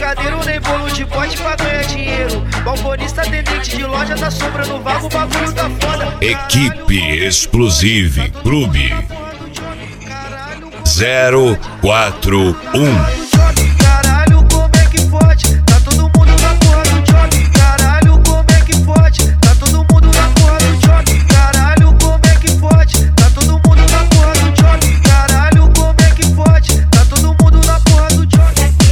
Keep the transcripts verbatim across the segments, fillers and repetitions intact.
brigadeiro nem bolo de pote pra ganhar dinheiro. Balconista, atendente de loja, da sombra no vago, o bagulho tá foda. Equipe Explosive Clube zero quatro um. Caralho, como é que pode? Tá todo mundo na porra do job. Caralho, como é que pode? Tá todo mundo na porra do job. Caralho, como é que pode? Tá todo mundo na porra do job. Caralho, como é que pode? Tá todo mundo na porra do job.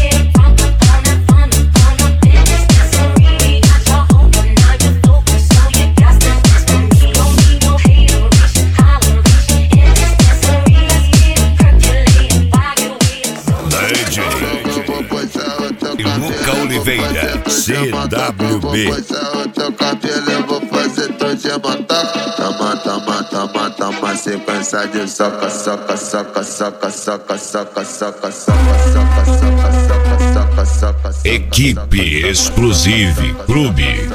Luca Oliveira, C W B. Teu cabelo eu vou fazer tu te matar. Toma, toma, toma, toma, sequência de soca, soca, soca, soca, soca, soca, soca, soca, soca, soca, soca, soca. Equipe Explosive Clube.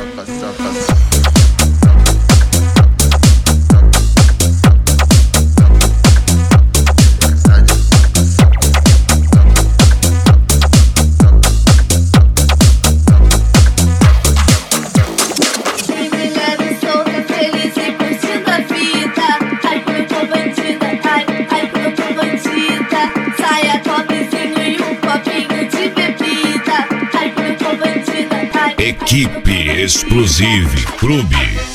Equipe Explosive Clube.